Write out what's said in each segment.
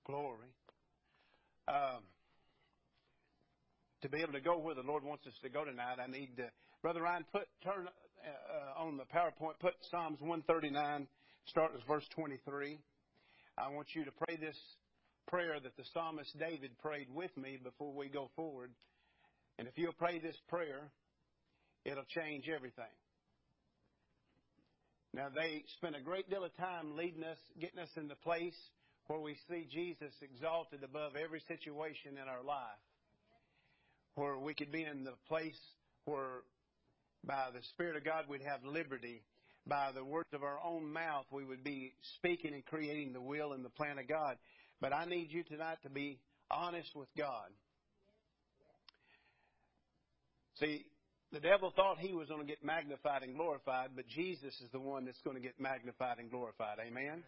Glory. To be able to go where the Lord wants us to go tonight, I need Brother Ryan, turn on the PowerPoint, put Psalms 139, start with verse 23. I want you to pray this prayer that the psalmist David prayed with me before we go forward. And if you'll pray this prayer, it'll change everything. Now, they spent a great deal of time leading us, getting us in the place where we see Jesus exalted above every situation in our life. Where we could be in the place where by the Spirit of God we'd have liberty. By the words of our own mouth we would be speaking and creating the will and the plan of God. But I need you tonight to be honest with God. See, the devil thought he was going to get magnified and glorified, but Jesus is the one that's going to get magnified and glorified. Amen?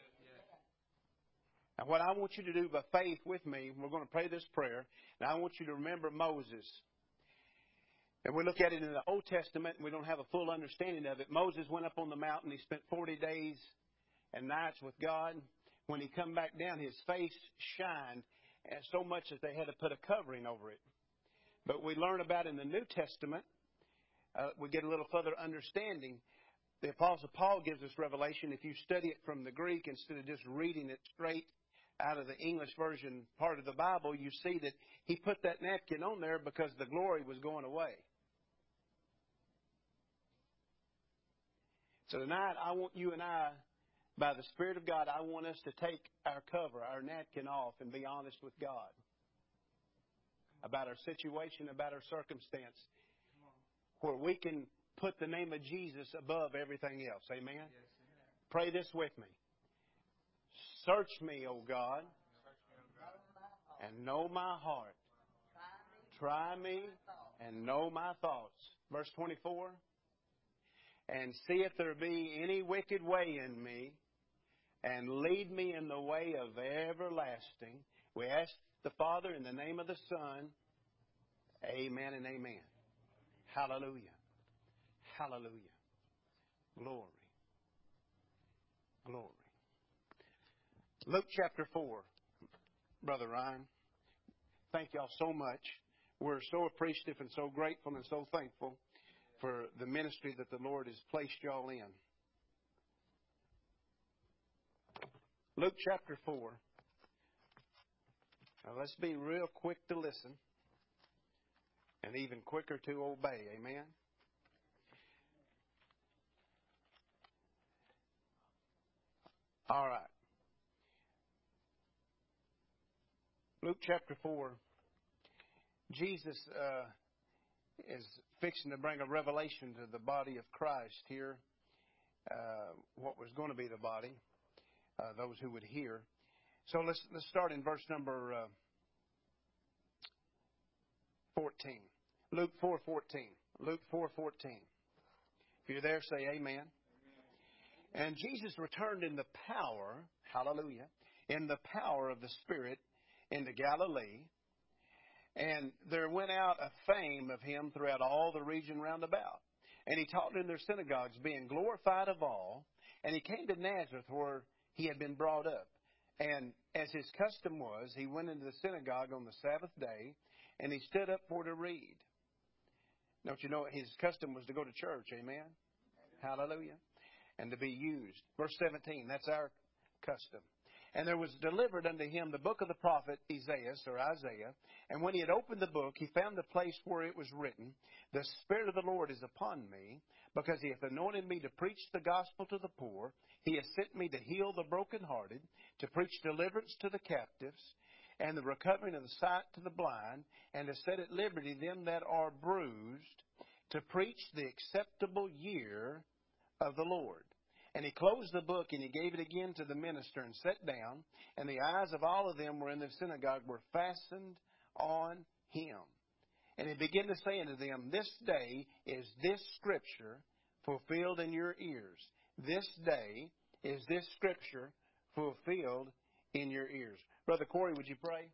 Now, what I want you to do by faith with me, we're going to pray this prayer. Now, I want you to remember Moses. And we look at it in the Old Testament, and we don't have a full understanding of it. Moses went up on the mountain. He spent 40 days and nights with God. When he come back down, his face shined so much that they had to put a covering over it. But we learn about in the New Testament, we get a little further understanding. The Apostle Paul gives us revelation. If you study it from the Greek instead of just reading it straight out of the English version part of the Bible, you see that he put that napkin on there because the glory was going away. So tonight, I want you and I, by the Spirit of God, I want us to take our cover, our napkin off, and be honest with God about our situation, about our circumstance, where we can put the name of Jesus above everything else. Amen? Yes, amen. Pray this with me. Search me, O God, and know my heart. Try me and know my thoughts. Verse 24. And see if there be any wicked way in me, and lead me in the way of everlasting. We ask the Father in the name of the Son. Amen and amen. Hallelujah. Hallelujah. Glory. Glory. Luke chapter 4, Brother Ryan. Thank y'all so much. We're so appreciative and so grateful and so thankful for the ministry that the Lord has placed y'all in. Luke chapter 4. Now let's be real quick to listen and even quicker to obey. Amen? All right. Luke chapter 4. Jesus is fixing to bring a revelation to the body of Christ here. What was going to be the body, those who would hear. So let's start in verse number 14. Luke 4:14. Luke 4:14. If you're there, say amen. And Jesus returned in the power, hallelujah, in the power of the Spirit into Galilee. And there went out a fame of him throughout all the region round about. And he taught in their synagogues, being glorified of all. And he came to Nazareth, where he had been brought up. And as his custom was, he went into the synagogue on the Sabbath day, and he stood up for to read. Don't you know his custom was to go to church, amen? Hallelujah. And to be used. Verse 17, that's our custom. And there was delivered unto him the book of the prophet Isaiah. And when he had opened the book, he found the place where it was written, The Spirit of the Lord is upon me, because he hath anointed me to preach the gospel to the poor. He hath sent me to heal the brokenhearted, to preach deliverance to the captives, and the recovering of the sight to the blind, and to set at liberty them that are bruised, to preach the acceptable year of the Lord. And he closed the book, and he gave it again to the minister, and sat down. And the eyes of all of them were in the synagogue were fastened on him. And he began to say unto them, This day is this scripture fulfilled in your ears. This day is this scripture fulfilled in your ears. Brother Corey, would you pray?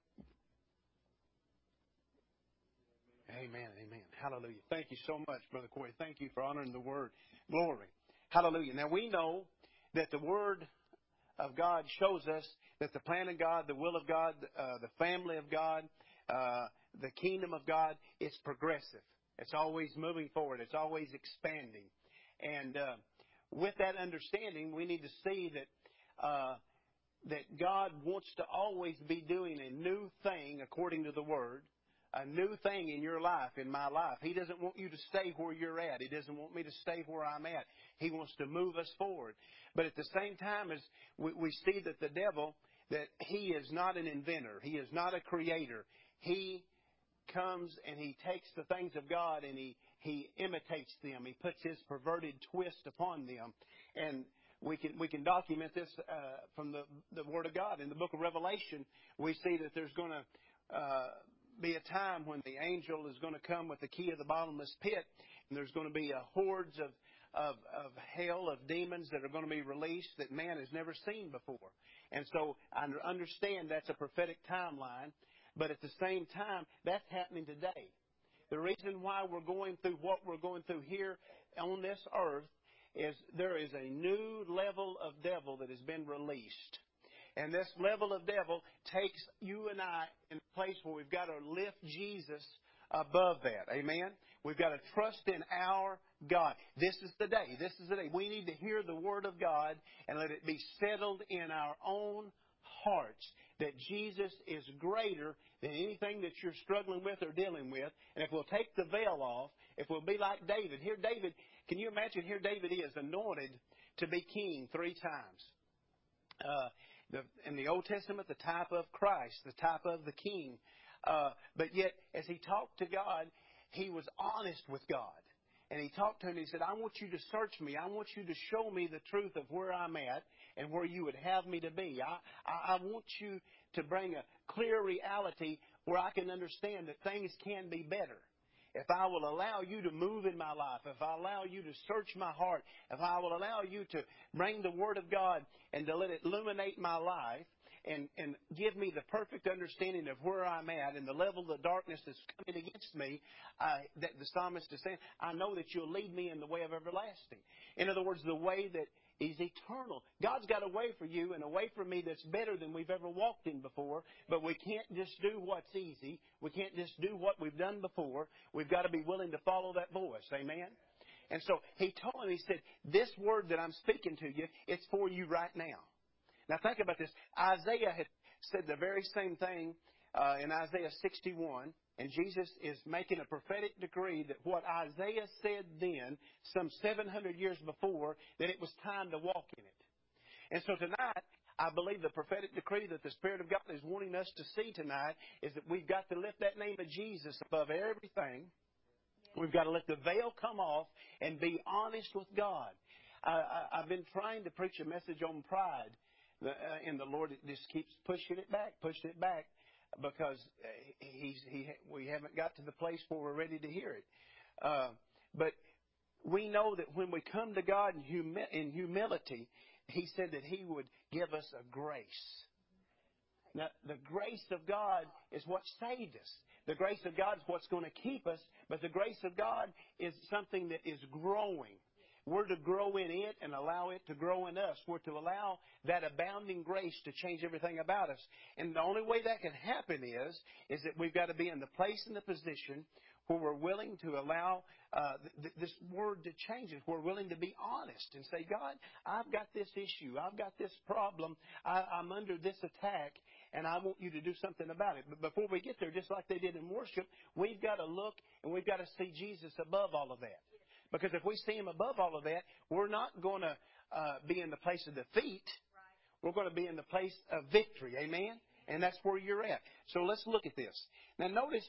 Amen, amen. Hallelujah. Thank you so much, Brother Corey. Thank you for honoring the word. Glory. Hallelujah. Now we know that the word of God shows us that the plan of God, the will of God, the family of God, the kingdom of God, it's progressive. It's always moving forward. It's always expanding. And with that understanding, we need to see that God wants to always be doing a new thing according to the Word, a new thing in your life, in my life. He doesn't want you to stay where you're at. He doesn't want me to stay where I'm at. He wants to move us forward. But at the same time, as we see that the devil, that he is not an inventor. He is not a creator. He comes and he takes the things of God and he imitates them. He puts his perverted twist upon them. And we can document this from the Word of God. In the book of Revelation, we see that there's going to be a time when the angel is going to come with the key of the bottomless pit, and there's going to be hordes of hell, of demons that are going to be released that man has never seen before. And so I understand that's a prophetic timeline, but at the same time, that's happening today. The reason why we're going through what we're going through here on this earth is there is a new level of devil that has been released. And this level of devil takes you and I in a place where we've got to lift Jesus above that. Amen? We've got to trust in our God. This is the day. This is the day. We need to hear the Word of God and let it be settled in our own hearts that Jesus is greater than anything that you're struggling with or dealing with. And if we'll take the veil off, if we'll be like David. Here David, can you imagine, here David is anointed to be king 3 times. In the Old Testament, the type of Christ, the type of the King. But yet, as he talked to God, he was honest with God. And he talked to him and he said, I want you to search me. I want you to show me the truth of where I'm at and where you would have me to be. I want you to bring a clear reality where I can understand that things can be better. If I will allow you to move in my life, if I allow you to search my heart, if I will allow you to bring the Word of God and to let it illuminate my life and give me the perfect understanding of where I'm at and the level of darkness that's coming against me, that the psalmist is saying, I know that you'll lead me in the way of everlasting. In other words, the way that is eternal. God's got a way for you and a way for me that's better than we've ever walked in before, but we can't just do what's easy. We can't just do what we've done before. We've got to be willing to follow that voice. Amen? And so he told him, he said, this word that I'm speaking to you, it's for you right now. Now think about this. Isaiah had said the very same thing in Isaiah 61. And Jesus is making a prophetic decree that what Isaiah said then, some 700 years before, that it was time to walk in it. And so tonight, I believe the prophetic decree that the Spirit of God is wanting us to see tonight is that we've got to lift that name of Jesus above everything. We've got to let the veil come off and be honest with God. I've been trying to preach a message on pride, and the Lord just keeps pushing it back, because we haven't got to the place where we're ready to hear it. But we know that when we come to God in humility, He said that He would give us a grace. Now, the grace of God is what saved us. The grace of God is what's going to keep us. But the grace of God is something that is growing. We're to grow in it and allow it to grow in us. We're to allow that abounding grace to change everything about us. And the only way that can happen is that we've got to be in the place and the position where we're willing to allow this word to change us. We're willing to be honest and say, God, I've got this issue. I've got this problem. I'm under this attack, and I want you to do something about it. But before we get there, just like they did in worship, we've got to look and we've got to see Jesus above all of that. Because if we see Him above all of that, we're not going to be in the place of defeat. We're going to be in the place of victory. Amen? And that's where you're at. So let's look at this. Now notice,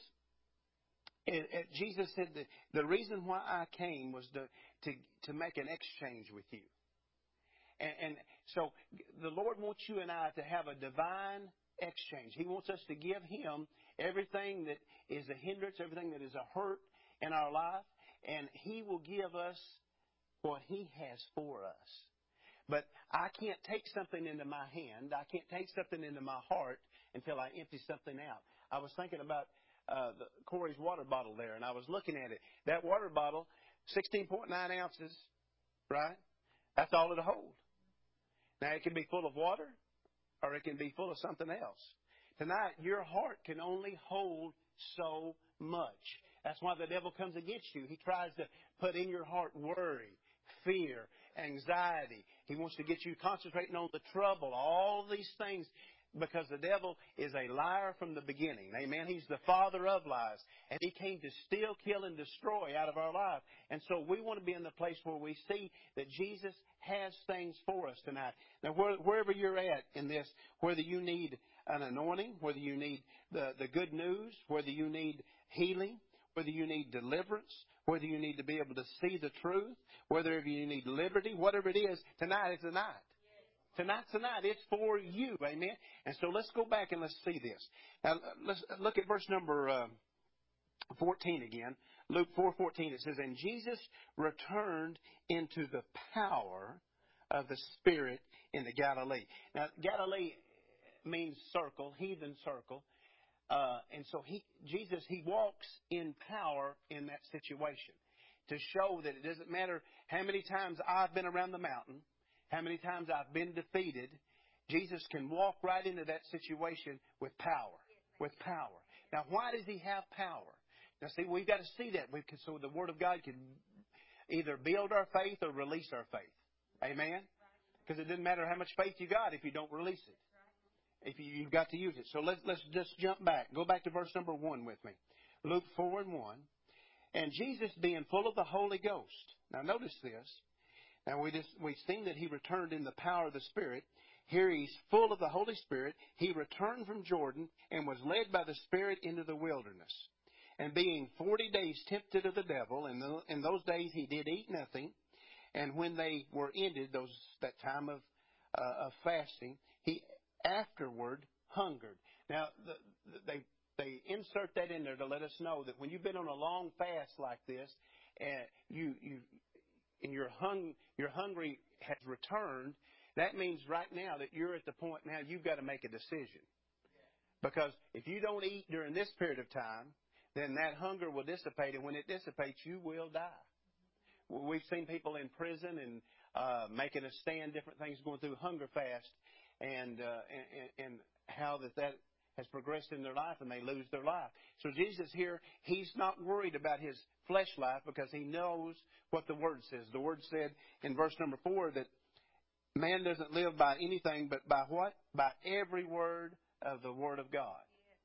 Jesus said that the reason why I came was to make an exchange with you. And so the Lord wants you and I to have a divine exchange. He wants us to give Him everything that is a hindrance, everything that is a hurt in our life. And He will give us what He has for us. But I can't take something into my hand. I can't take something into my heart until I empty something out. I was thinking about Corey's water bottle there, and I was looking at it. That water bottle, 16.9 ounces, right? That's all it'll hold. Now, it can be full of water or it can be full of something else. Tonight, your heart can only hold so much. That's why the devil comes against you. He tries to put in your heart worry, fear, anxiety. He wants to get you concentrating on the trouble, all these things, because the devil is a liar from the beginning. Amen. He's the father of lies. And he came to steal, kill, and destroy out of our life. And so we want to be in the place where we see that Jesus has things for us tonight. Now, wherever you're at in this, whether you need an anointing, whether you need the good news, whether you need healing, whether you need deliverance, whether you need to be able to see the truth, whether you need liberty, whatever it is, tonight is the night. Tonight's the night. It's for you. Amen. And so let's go back and let's see this. Now, let's look at verse number 14 again. Luke 4:14. It says, "And Jesus returned into the power of the Spirit in the Galilee." Now, Galilee means circle, heathen circle. And so Jesus walks in power in that situation to show that it doesn't matter how many times I've been around the mountain, how many times I've been defeated, Jesus can walk right into that situation with power. With power. Now, why does He have power? Now, see, we've got to see that so the Word of God can either build our faith or release our faith. Amen? Because it doesn't matter how much faith you got if you don't release it. If you've got to use it. So let's just jump back. Go back to verse number 1 with me. Luke 4:1. "And Jesus, being full of the Holy Ghost." Now, notice this. Now, we've seen that He returned in the power of the Spirit. Here He's full of the Holy Spirit. He returned from Jordan and was led by the Spirit into the wilderness. And being 40 days tempted of the devil, in those days He did eat nothing. And when they were ended, that time of fasting, He afterward hungered. Now, they insert that in there to let us know that when you've been on a long fast like this, and your hungry has returned, that means right now that you're at the point now you've got to make a decision. Because if you don't eat during this period of time, then that hunger will dissipate, and when it dissipates, you will die. We've seen people in prison and making a stand, different things, going through hunger fast, and how that has progressed in their life, and they lose their life. So Jesus here, He's not worried about His flesh life because He knows what the Word says. The Word said in verse number 4 that man doesn't live by anything but by what? By every word of the Word of God.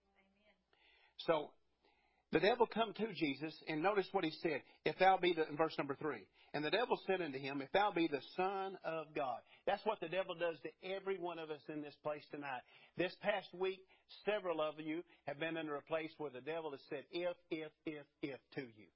So the devil come to Jesus, and notice what He said. In verse number 3. "And the devil said unto Him, If thou be the Son of God." That's what the devil does to every one of us in this place tonight. This past week, several of you have been under a place where the devil has said, if to you.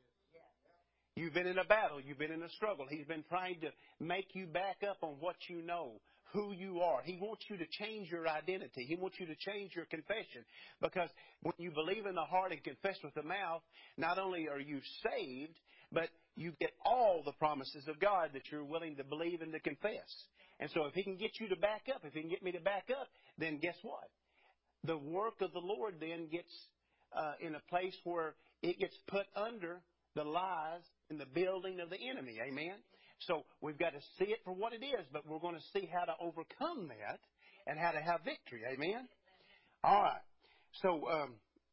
You've been in a battle. You've been in a struggle. He's been trying to make you back up on what you know, who you are. He wants you to change your identity. He wants you to change your confession. Because when you believe in the heart and confess with the mouth, not only are you saved, but you get all the promises of God that you're willing to believe and to confess. And so if He can get you to back up, if He can get me to back up, then guess what? The work of the Lord then gets in a place where it gets put under the lies and the building of the enemy. Amen? So we've got to see it for what it is, but we're going to see how to overcome that and how to have victory. Amen? All right. So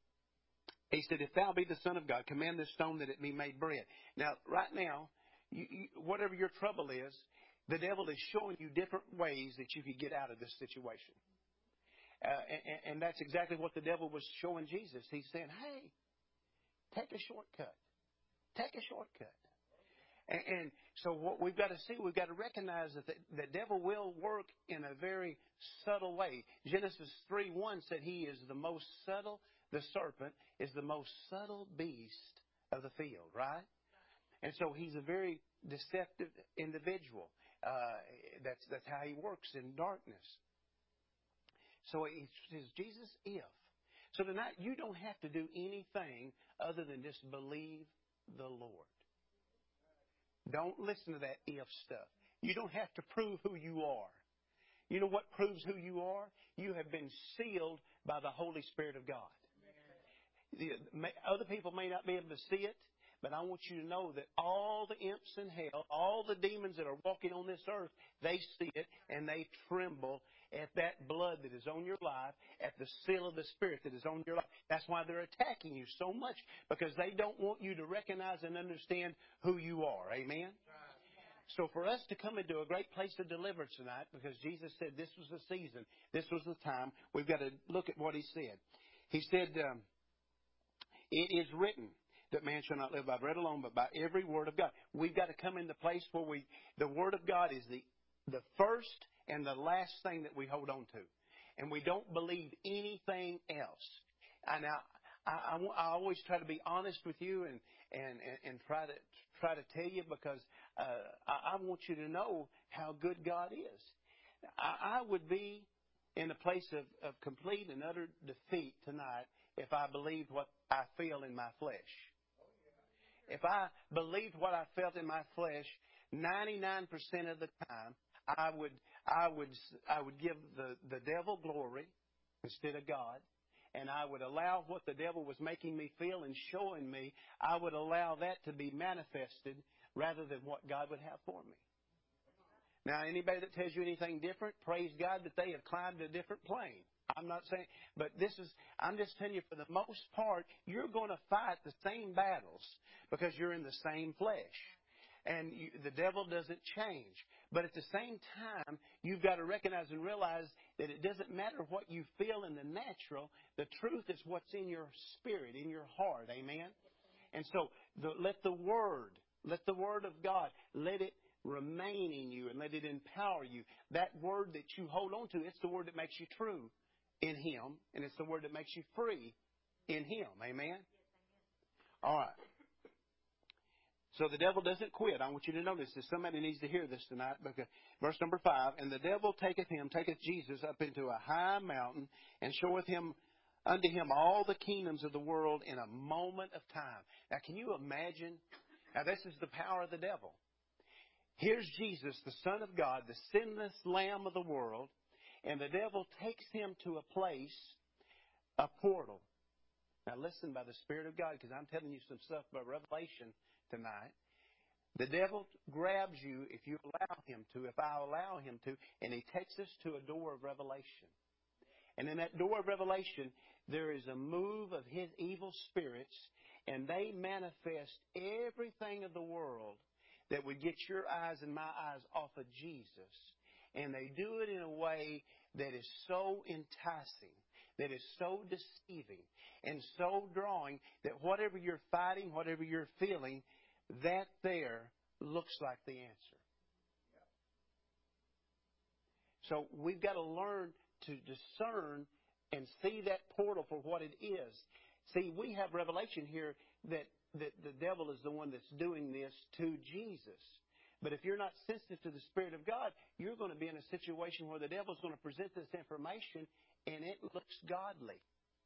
He said, "If thou be the Son of God, command this stone that it be made bread." Now, right now, whatever your trouble is, the devil is showing you different ways that you could get out of this situation. And that's exactly what the devil was showing Jesus. He's saying, hey, take a shortcut. Take a shortcut. And so what we've got to see, we've got to recognize that the devil will work in a very subtle way. Genesis 3:1 said he is the most subtle, the serpent is the most subtle beast of the field, right? And so he's a very deceptive individual. That's how he works in darkness. So it says, Jesus, if. So tonight you don't have to do anything other than just believe the Lord. Don't listen to that if stuff. You don't have to prove who you are. You know what proves who you are? You have been sealed by the Holy Spirit of God. Other people may not be able to see it, But I want you to know that all the imps in hell, all the demons that are walking on this earth, they see it and they tremble at that blood that is on your life, at the seal of the Spirit that is on your life. That's why they're attacking you so much, because they don't want you to recognize and understand who you are. Amen? So for us to come into a great place of deliverance tonight, because Jesus said this was the season, this was the time, we've got to look at what He said. He said, it is written that man shall not live by bread alone, but by every word of God. We've got to come in the place where the Word of God is the first and the last thing that we hold on to. And we don't believe anything else. And I always try to be honest with you and try to tell you, because I want you to know how good God is. I would be in a place of complete and utter defeat tonight if I believed what I feel in my flesh. If I believed what I felt in my flesh, 99% of the time, I would give the devil glory instead of God, and I would allow what the devil was making me feel and showing me, I would allow that to be manifested rather than what God would have for me. Now, anybody that tells you anything different, praise God that they have climbed a different plane. I'm not saying, but I'm just telling you, for the most part, you're going to fight the same battles because you're in the same flesh. And the devil doesn't change. But at the same time, you've got to recognize and realize that it doesn't matter what you feel in the natural. The truth is what's in your spirit, in your heart. Amen? And so let the Word of God, let it remain in you and let it empower you. That Word that you hold on to, it's the Word that makes you true in Him, and it's the Word that makes you free in Him. Amen? All right. So the devil doesn't quit. I want you to notice this. Somebody needs to hear this tonight. Because verse number 5, and the devil taketh Jesus up into a high mountain, and showeth unto him all the kingdoms of the world in a moment of time. Now, can you imagine? Now, this is the power of the devil. Here's Jesus, the Son of God, the sinless Lamb of the world, and the devil takes him to a place, a portal. Now, listen, by the Spirit of God, because I'm telling you some stuff about Revelation tonight. The devil grabs you if you allow him to, if I allow him to, and he takes us to a door of revelation. And in that door of revelation, there is a move of his evil spirits, and they manifest everything of the world that would get your eyes and my eyes off of Jesus. And they do it in a way that is so enticing, that is so deceiving, and so drawing that whatever you're fighting, whatever you're feeling, that there looks like the answer. So we've got to learn to discern and see that portal for what it is. See, we have revelation here that the devil is the one that's doing this to Jesus. But if you're not sensitive to the Spirit of God, you're going to be in a situation where the devil's going to present this information and it looks godly.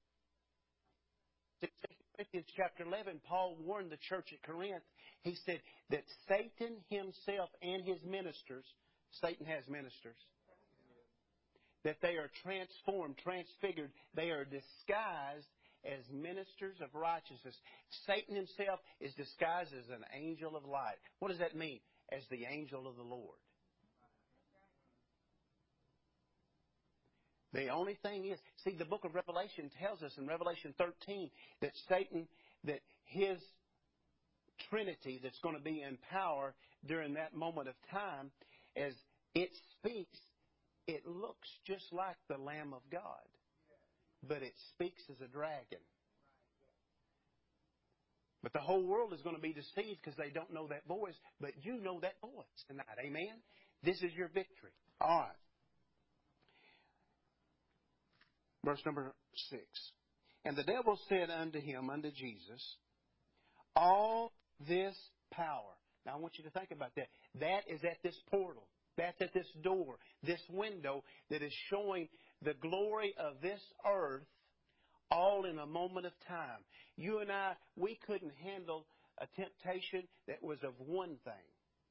2 Corinthians chapter 11, Paul warned the church at Corinth. He said that Satan himself and his ministers, Satan has ministers, that they are transformed, transfigured. They are disguised as ministers of righteousness. Satan himself is disguised as an angel of light. What does that mean? As the angel of the Lord. The only thing is, see, the book of Revelation tells us in Revelation 13 that Satan, that his Trinity that's going to be in power during that moment of time, as it speaks, it looks just like the Lamb of God, but it speaks as a dragon. But the whole world is going to be deceived because they don't know that voice, but you know that voice tonight. Amen? This is your victory. All right. Verse number 6. And the devil said unto him, unto Jesus, all this power. Now I want you to think about that. That is at this portal. That's at this door, this window that is showing the glory of this earth all in a moment of time. You and I, we couldn't handle a temptation that was of one thing.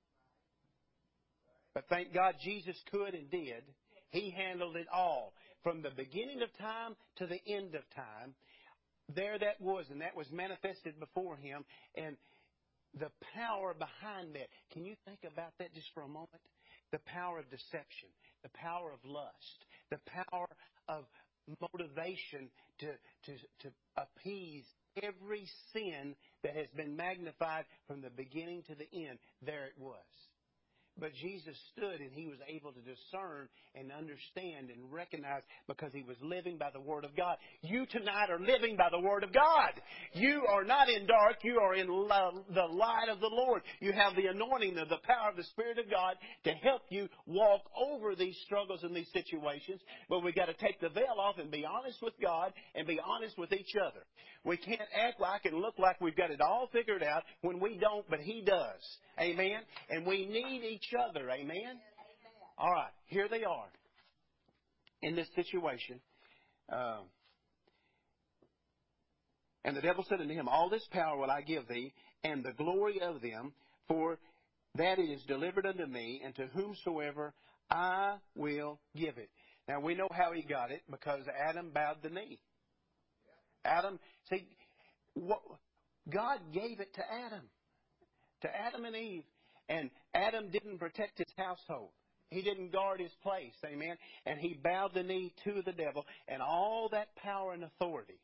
But thank God Jesus could and did. He handled it all. From the beginning of time to the end of time, there that was, and that was manifested before Him. And the power behind that. Can you think about that just for a moment? The power of deception, the power of lust, the power of motivation to appease every sin that has been magnified from the beginning to the end. There it was. But Jesus stood and He was able to discern and understand and recognize because He was living by the Word of God. You tonight are living by the Word of God. You are not in dark. You are in the light of the Lord. You have the anointing of the power of the Spirit of God to help you walk over these struggles and these situations. But we've got to take the veil off and be honest with God and be honest with each other. We can't act like and look like we've got it all figured out when we don't, but He does. Amen? And we need each other. Amen? All right. Here they are in this situation. And the devil said unto him, All this power will I give thee, and the glory of them, for that it is delivered unto me, and to whomsoever I will give it. Now, we know how he got it, because Adam bowed the knee. Adam, see, God gave it to Adam and Eve. And Adam didn't protect his household. He didn't guard his place. Amen. And he bowed the knee to the devil and all that power and authority.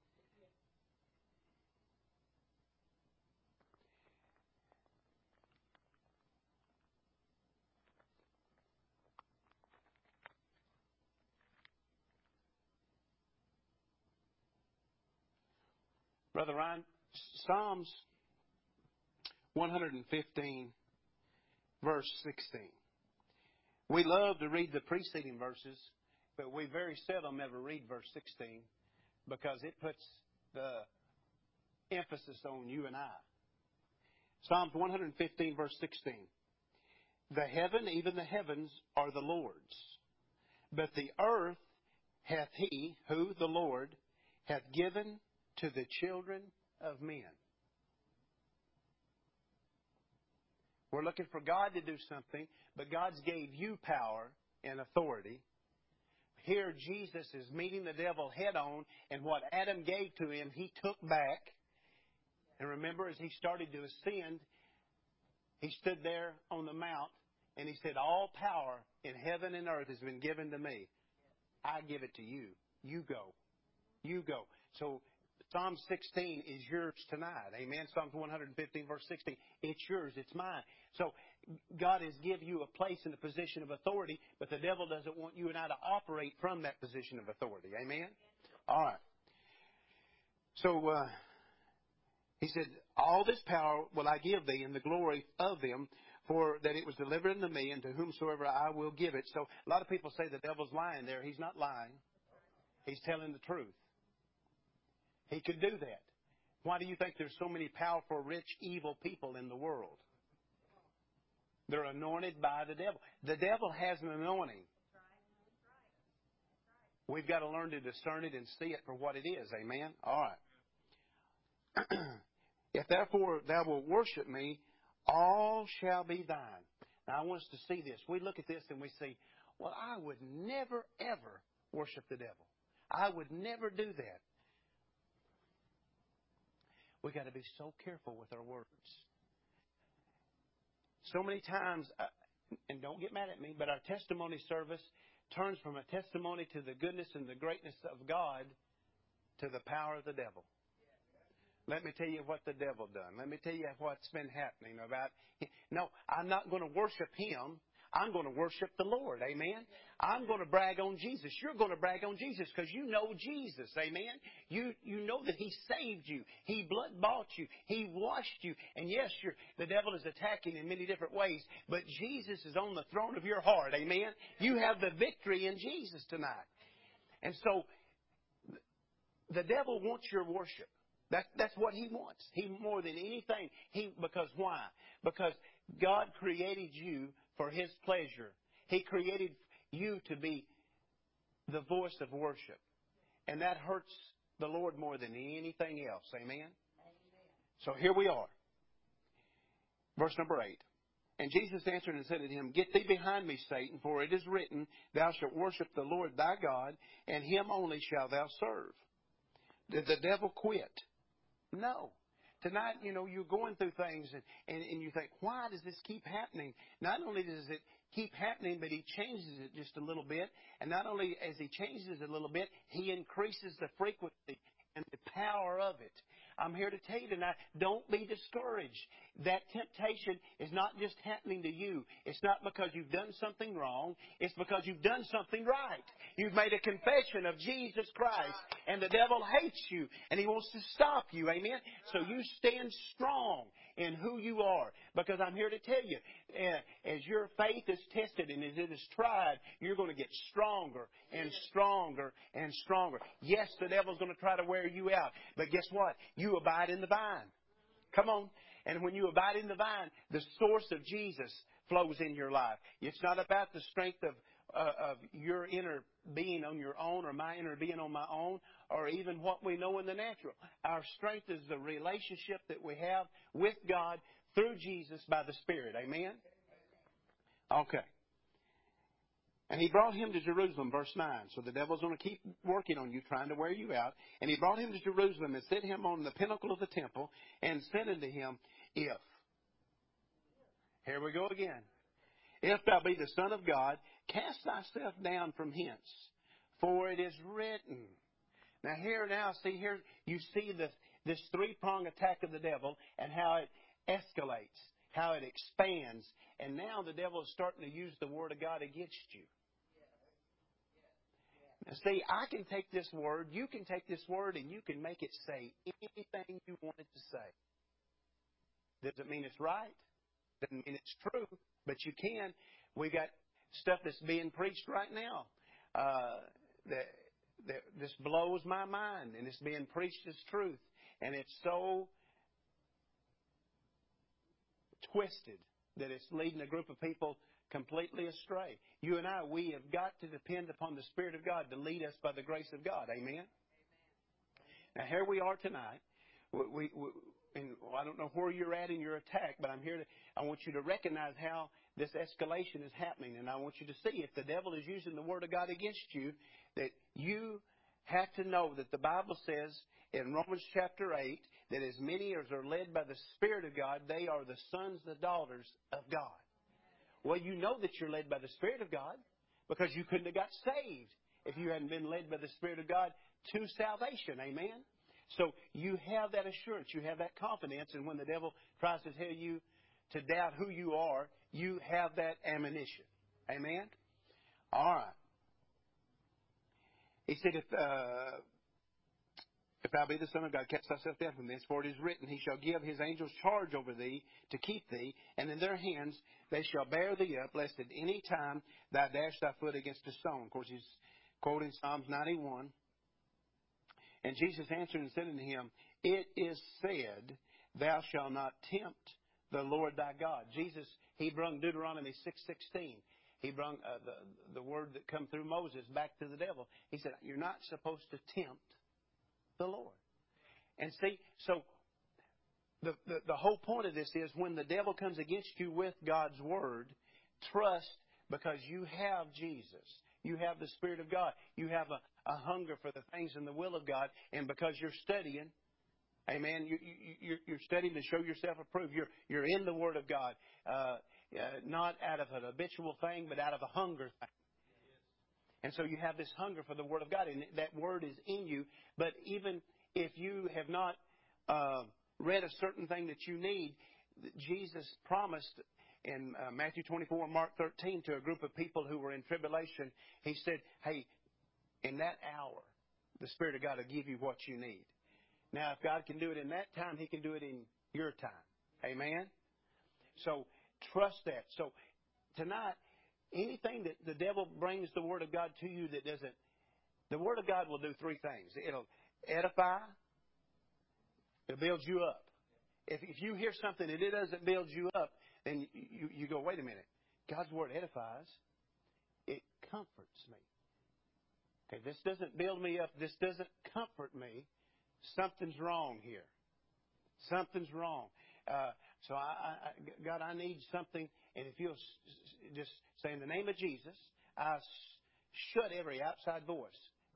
Brother Ryan, Psalms 115, verse 16. We love to read the preceding verses, but we very seldom ever read verse 16 because it puts the emphasis on you and I. Psalms 115, verse 16. The heaven, even the heavens, are the Lord's, but the earth hath He, who, the Lord, hath given to the children of men. We're looking for God to do something, but God's gave you power and authority. Here Jesus is meeting the devil head on, and what Adam gave to him, he took back. And remember, as he started to ascend, he stood there on the mount, and he said, All power in heaven and earth has been given to me. I give it to you. You go. You go. So Psalm 16 is yours tonight. Amen. Psalms 115, verse 16. It's yours. It's mine. So God has given you a place and a position of authority, but the devil doesn't want you and I to operate from that position of authority. Amen. All right. So he said, All this power will I give thee, and the glory of them, for that it was delivered unto me, and to whomsoever I will give it. So a lot of people say the devil's lying there. He's not lying. He's telling the truth. He could do that. Why do you think there's so many powerful, rich, evil people in the world? They're anointed by the devil. The devil has an anointing. We've got to learn to discern it and see it for what it is. Amen? All right. If therefore thou wilt worship me, all shall be thine. Now I want us to see this. We look at this and we see, well, I would never, ever worship the devil. I would never do that. We've got to be so careful with our words. So many times, and don't get mad at me, but our testimony service turns from a testimony to the goodness and the greatness of God to the power of the devil. Let me tell you what the devil done. Let me tell you what's been happening about him. No, I'm not going to worship him. I'm going to worship the Lord. Amen. I'm going to brag on Jesus. You're going to brag on Jesus because you know Jesus. Amen. You know that He saved you. He blood bought you. He washed you. And yes, the devil is attacking in many different ways, but Jesus is on the throne of your heart. Amen. You have the victory in Jesus tonight. And so the devil wants your worship. That's what he wants. He more than anything. Because why? Because God created you for His pleasure. He created you to be the voice of worship. And that hurts the Lord more than anything else. Amen? So here we are. Verse number 8. And Jesus answered and said unto him, Get thee behind me, Satan, for it is written, Thou shalt worship the Lord thy God, and Him only shalt thou serve. Did the devil quit? No. Tonight, you're going through things and you think, why does this keep happening? Not only does it keep happening, but He changes it just a little bit. And not only as He changes it a little bit, He increases the frequency and the power of it. I'm here to tell you tonight, don't be discouraged. That temptation is not just happening to you. It's not because you've done something wrong. It's because you've done something right. You've made a confession of Jesus Christ, and the devil hates you, and he wants to stop you. Amen? So you stand strong in who you are, because I'm here to tell you, as your faith is tested and as it is tried, you're going to get stronger and stronger and stronger. Yes, the devil's going to try to wear you out, but guess what? You abide in the vine. Come on. And when you abide in the vine, the source of Jesus flows in your life. It's not about the strength of your inner being on your own, or my inner being on my own, or even what we know in the natural. Our strength is the relationship that we have with God through Jesus by the Spirit. Amen? Okay. And He brought him to Jerusalem, verse 9. So the devil's going to keep working on you, trying to wear you out. And He brought him to Jerusalem and set him on the pinnacle of the temple and said unto him, if, here we go again, if thou be the Son of God, cast thyself down from hence, for it is written. Now here you see this three-pronged attack of the devil and how it escalates, how it expands. And now the devil is starting to use the Word of God against you. Now see, I can take this Word, you can take this Word, and you can make it say anything you want it to say. Doesn't mean it's right. Doesn't mean it's true. But you can. We got stuff that's being preached right now. This blows my mind. And it's being preached as truth. And it's so twisted that it's leading a group of people completely astray. You and I, we have got to depend upon the Spirit of God to lead us by the grace of God. Amen? Now here we are tonight. And I don't know where you're at in your attack, but I want you to recognize how this escalation is happening. And I want you to see if the devil is using the Word of God against you, that you have to know that the Bible says in Romans chapter 8 that as many as are led by the Spirit of God, they are the sons and daughters of God. Well, you know that you're led by the Spirit of God because you couldn't have got saved if you hadn't been led by the Spirit of God to salvation. Amen? So you have that assurance, you have that confidence, and when the devil tries to tell you to doubt who you are, you have that ammunition. Amen? All right. He said, if thou be the Son of God, cast thyself down from this, for it is written, He shall give His angels charge over thee to keep thee, and in their hands they shall bear thee up, lest at any time thou dash thy foot against a stone. Of course, he's quoting Psalms 91. And Jesus answered and said unto him, it is said, thou shalt not tempt the Lord thy God. Jesus, He brung Deuteronomy 6:16. He brung the word that come through Moses back to the devil. He said, you're not supposed to tempt the Lord. And see, so the whole point of this is when the devil comes against you with God's Word, trust, because you have Jesus. You have the Spirit of God. You have a hunger for the things in the will of God. And because you're studying, amen, you're studying to show yourself approved. You're in the Word of God. Not out of an habitual thing, but out of a hunger thing. And so you have this hunger for the Word of God. And that Word is in you. But even if you have not read a certain thing that you need, Jesus promised in Matthew 24 and Mark 13 to a group of people who were in tribulation. He said, hey, in that hour, the Spirit of God will give you what you need. Now, if God can do it in that time, He can do it in your time. Amen? So, trust that. So, tonight, anything that the devil brings the Word of God to you that doesn't, the Word of God will do three things. It'll edify. It'll build you up. If you hear something and it doesn't build you up, then you go, wait a minute. God's Word edifies. It comforts me. Okay, this doesn't build me up. This doesn't comfort me. Something's wrong here. Something's wrong. So, God, I need something. And if you'll just say, in the name of Jesus, I shut every outside voice.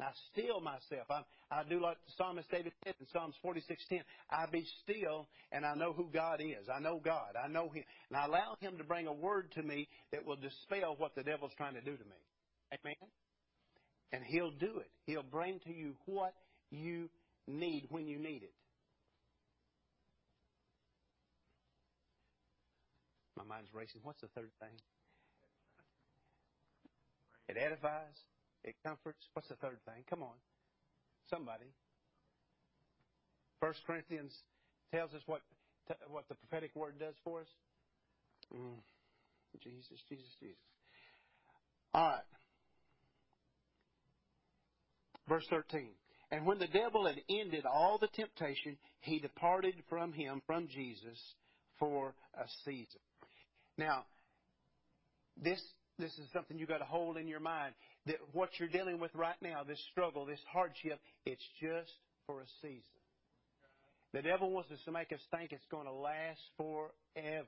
And I still myself. I do like the psalmist David said in Psalms 46:10. I be still and I know who God is. I know God. I know Him. And I allow Him to bring a word to me that will dispel what the devil's trying to do to me. Amen? And He'll do it. He'll bring to you what you need when you need it. My mind's racing. What's the third thing? It edifies. It comforts. What's the third thing? Come on. Somebody. 1 Corinthians tells us what the prophetic word does for us. Jesus. All right. Verse 13. And when the devil had ended all the temptation, he departed from him, from Jesus, for a season. Now, this is something you got to hold in your mind. That what you're dealing with right now, this struggle, this hardship, it's just for a season. The devil wants us to make us think it's going to last forever.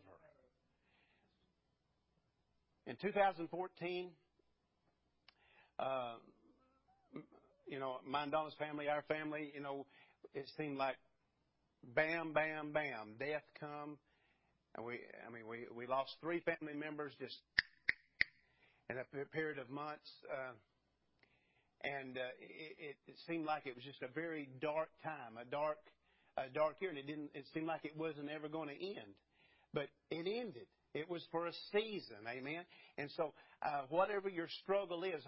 In 2014, my and Donna's family, our family, it seemed like bam, bam, bam, death come. And we lost 3 family members just in a period of months. It seemed like it was just a very dark time, a dark year. And it seemed like it wasn't ever going to end. But it ended. It was for a season, amen. And so, whatever your struggle is,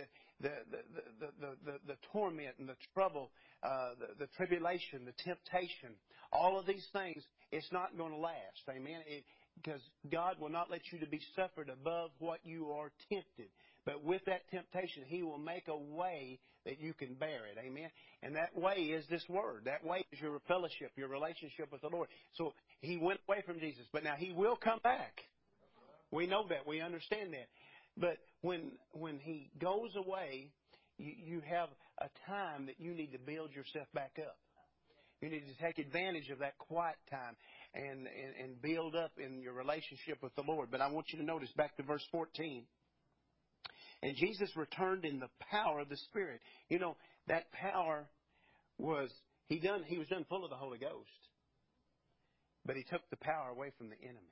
the torment and the trouble, the tribulation, the temptation, all of these things, it's not going to last, amen. Because God will not let you to be suffered above what you are tempted. But with that temptation, He will make a way that you can bear it. Amen. And that way is this word. That way is your fellowship, your relationship with the Lord. So He went away from Jesus. But now He will come back. We know that. We understand that. But when He goes away, you have a time that you need to build yourself back up. You need to take advantage of that quiet time and build up in your relationship with the Lord. But I want you to notice back to verse 14. And Jesus returned in the power of the Spirit. That power was, He was done full of the Holy Ghost. But He took the power away from the enemy.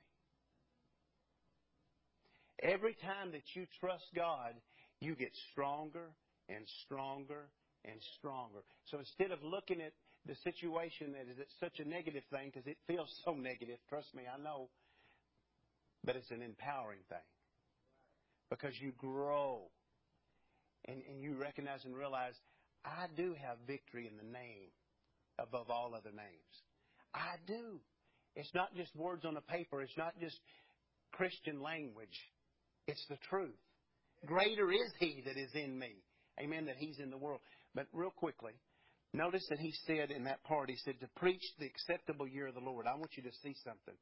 Every time that you trust God, you get stronger and stronger and stronger. So instead of looking at the situation that is such a negative thing, because it feels so negative, trust me, I know, but it's an empowering thing. Because you grow and you recognize and realize, I do have victory in the name above all other names. I do. It's not just words on a paper. It's not just Christian language. It's the truth. Greater is He that is in me. Amen, that He's in the world. But real quickly, notice that He said in that part, He said, to preach the acceptable year of the Lord. I want you to see something.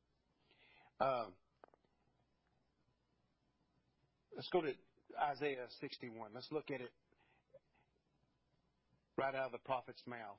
Let's go to Isaiah 61. Let's look at it right out of the prophet's mouth.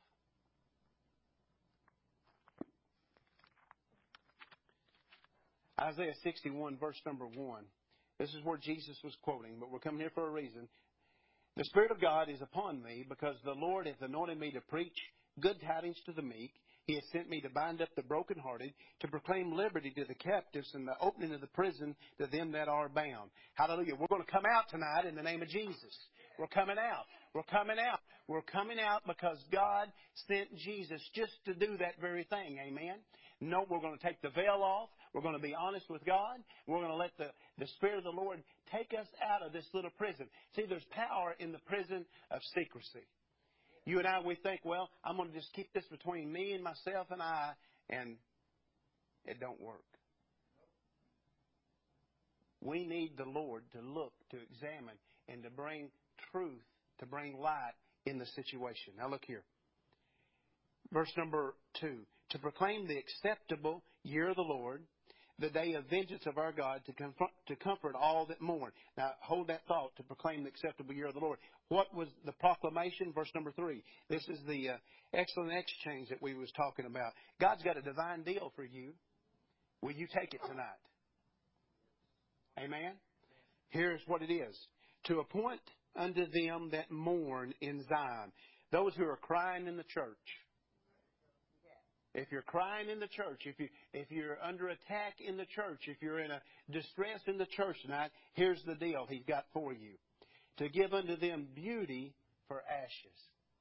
Isaiah 61, verse number 1. This is where Jesus was quoting, but we're coming here for a reason. The Spirit of God is upon me, because the Lord hath anointed me to preach good tidings to the meek. He has sent me to bind up the brokenhearted, to proclaim liberty to the captives, and the opening of the prison to them that are bound. Hallelujah. We're going to come out tonight in the name of Jesus. We're coming out. We're coming out. We're coming out because God sent Jesus just to do that very thing. Amen. No, we're going to take the veil off. We're going to be honest with God. We're going to let the Spirit of the Lord take us out of this little prison. See, there's power in the prison of secrecy. You and I, we think, well, I'm going to just keep this between me and myself and I, and it don't work. We need the Lord to look, to examine, and to bring truth, to bring light in the situation. Now look here. Verse number 2. To proclaim the acceptable year of the Lord, the day of vengeance of our God, to comfort all that mourn. Now, hold that thought, to proclaim the acceptable year of the Lord. What was the proclamation? Verse number 3. This is the excellent exchange that we was talking about. God's got a divine deal for you. Will you take it tonight? Amen? Here's what it is. To appoint unto them that mourn in Zion. Those who are crying in the church. If you're crying in the church, if you're under attack in the church, if you're in a distress in the church tonight, here's the deal He's got for you. To give unto them beauty for ashes.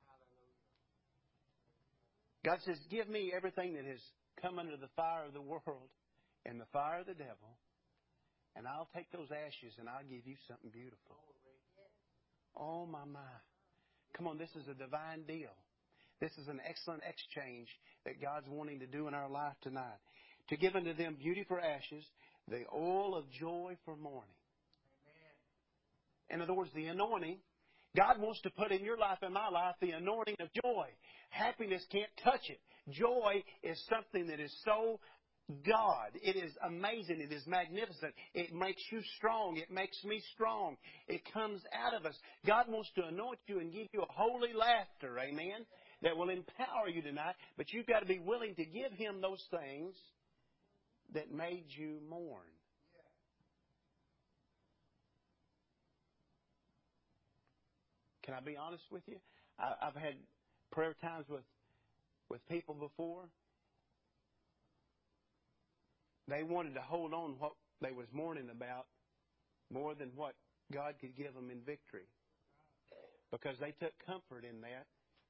God says, give me everything that has come under the fire of the world and the fire of the devil, and I'll take those ashes and I'll give you something beautiful. Oh, my. Come on, this is a divine deal. This is an excellent exchange that God's wanting to do in our life tonight. To give unto them beauty for ashes, the oil of joy for mourning. In other words, the anointing. God wants to put in your life and my life the anointing of joy. Happiness can't touch it. Joy is something that is so God. It is amazing. It is magnificent. It makes you strong. It makes me strong. It comes out of us. God wants to anoint you and give you a holy laughter, amen, that will empower you tonight. But you've got to be willing to give Him those things that made you mourn. Can I be honest with you? I've had prayer times with people before. They wanted to hold on what they was mourning about more than what God could give them in victory. Because they took comfort in that.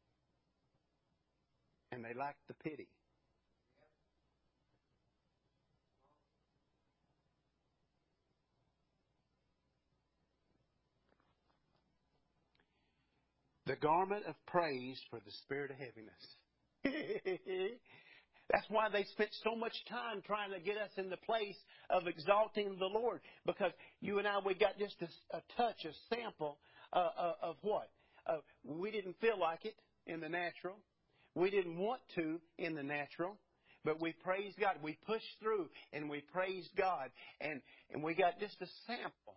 And they lacked the pity. The garment of praise for the spirit of heaviness. That's why they spent so much time trying to get us in the place of exalting the Lord. Because you and I, we got just a touch, a sample of what? We didn't feel like it in the natural. We didn't want to in the natural. But we praised God. We pushed through and we praised God. And we got just a sample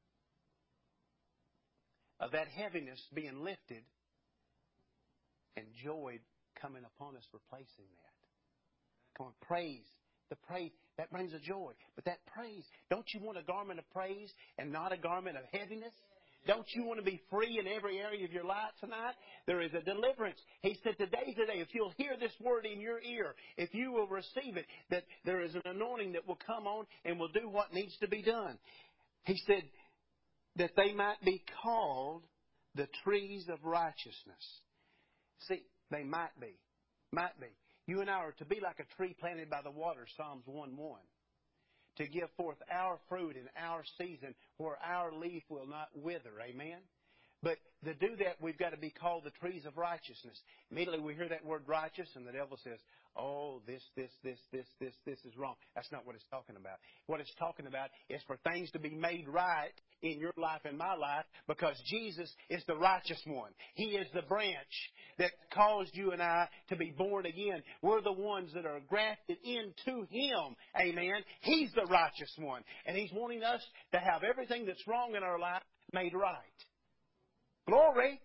of that heaviness being lifted and joy coming upon us, replacing that. Come on, praise. The praise, that brings a joy. But that praise, don't you want a garment of praise and not a garment of heaviness? Don't you want to be free in every area of your life tonight? There is a deliverance. He said, today's the day. If you'll hear this word in your ear, if you will receive it, that there is an anointing that will come on and will do what needs to be done. He said that they might be called the trees of righteousness. See, they might be. Might be. You and I are to be like a tree planted by the water, Psalms 1:1. To give forth our fruit in our season, where our leaf will not wither. Amen? But to do that, we've got to be called the trees of righteousness. Immediately we hear that word righteous, and the devil says, oh, this is wrong. That's not what it's talking about. What it's talking about is for things to be made right in your life and my life, because Jesus is the righteous one. He is the branch that caused you and I to be born again. We're the ones that are grafted into Him. Amen. He's the righteous one. And He's wanting us to have everything that's wrong in our life made right. Glory.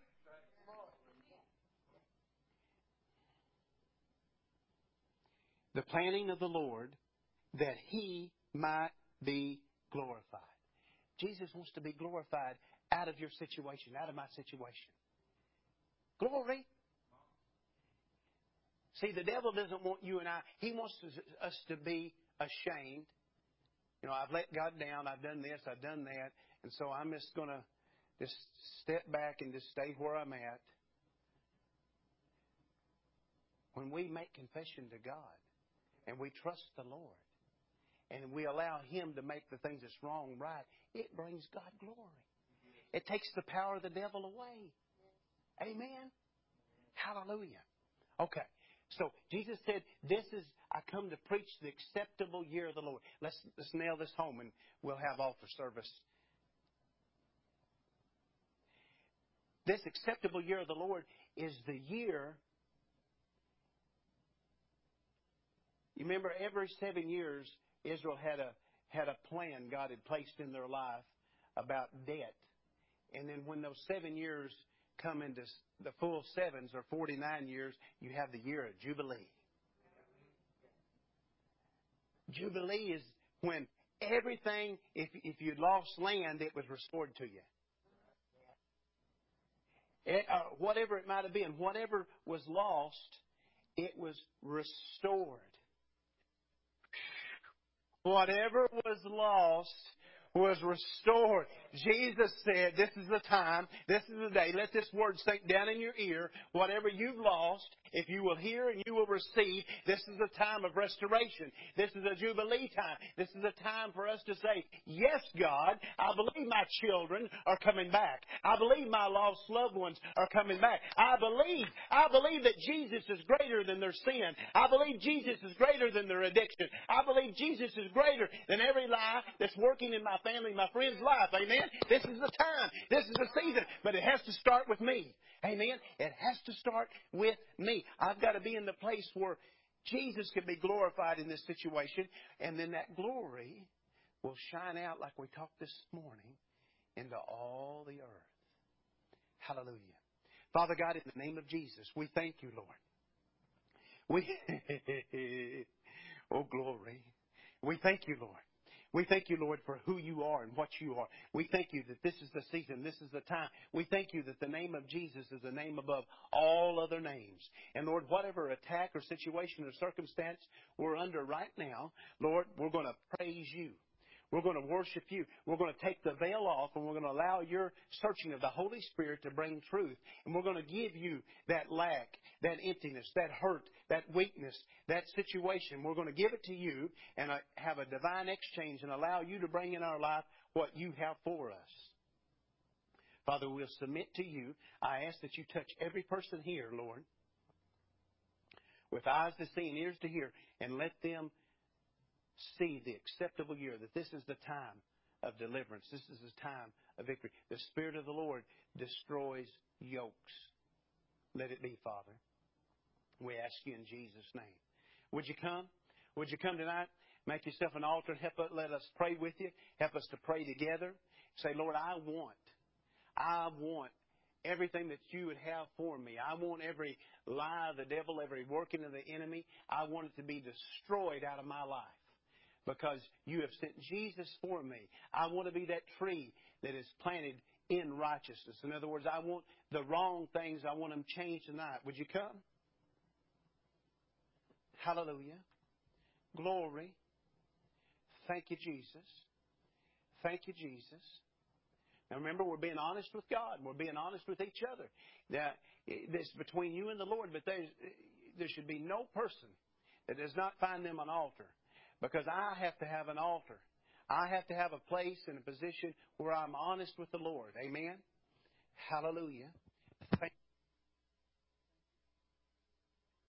The planning of the Lord, that He might be glorified. Jesus wants to be glorified out of your situation, out of my situation. Glory. See, the devil doesn't want you and I. He wants us to be ashamed. You know, I've let God down. I've done this. I've done that. And so I'm just going to just step back and just stay where I'm at. When we make confession to God and we trust the Lord and we allow Him to make the things that's wrong right, it brings God glory. It takes the power of the devil away. Amen? Hallelujah. Okay. So Jesus said, I come to preach the acceptable year of the Lord. Let's nail this home and we'll have altar service. This acceptable year of the Lord is the year. You remember, every 7 years, Israel had a plan God had placed in their life about debt. And then when those 7 years come into the full sevens, or 49 years, you have the year of Jubilee. Jubilee is when everything, if you'd lost land, it was restored to you. whatever it might have been, whatever was lost, it was restored. Whatever was lost was restored. Jesus said, this is the time, this is the day. Let this word sink down in your ear. Whatever you've lost, if you will hear and you will receive, this is a time of restoration. This is a jubilee time. This is a time for us to say, yes, God, I believe my children are coming back. I believe my lost loved ones are coming back. I believe that Jesus is greater than their sin. I believe Jesus is greater than their addiction. I believe Jesus is greater than every lie that's working in my family, my friend's life. Amen. This is the time. This is the season. But it has to start with me. Amen. It has to start with me. I've got to be in the place where Jesus can be glorified in this situation. And then that glory will shine out, like we talked this morning, into all the earth. Hallelujah. Father God, in the name of Jesus, we thank you, Lord. Oh, glory. We thank you, Lord. We thank you, Lord, for who you are and what you are. We thank you that this is the season, this is the time. We thank you that the name of Jesus is the name above all other names. And Lord, whatever attack or situation or circumstance we're under right now, Lord, we're going to praise you. We're going to worship you. We're going to take the veil off, and we're going to allow your searching of the Holy Spirit to bring truth. And we're going to give you that lack, that emptiness, that hurt, that weakness, that situation. We're going to give it to you and have a divine exchange and allow you to bring in our life what you have for us. Father, we'll submit to you. I ask that you touch every person here, Lord, with eyes to see and ears to hear, and let them see the acceptable year, that this is the time of deliverance. This is the time of victory. The Spirit of the Lord destroys yokes. Let it be, Father. We ask you in Jesus' name. Would you come? Would you come tonight? Make yourself an altar and let us pray with you. Help us to pray together. Say, Lord, I want everything that you would have for me. I want every lie of the devil, every working of the enemy. I want it to be destroyed out of my life. Because you have sent Jesus for me. I want to be that tree that is planted in righteousness. In other words, I want the wrong things, I want them changed tonight. Would you come? Hallelujah. Glory. Thank you, Jesus. Thank you, Jesus. Now remember, we're being honest with God. We're being honest with each other. Now, this is between you and the Lord, but there should be no person that does not find them an altar. Because I have to have an altar. I have to have a place and a position where I'm honest with the Lord. Amen? Hallelujah. Thank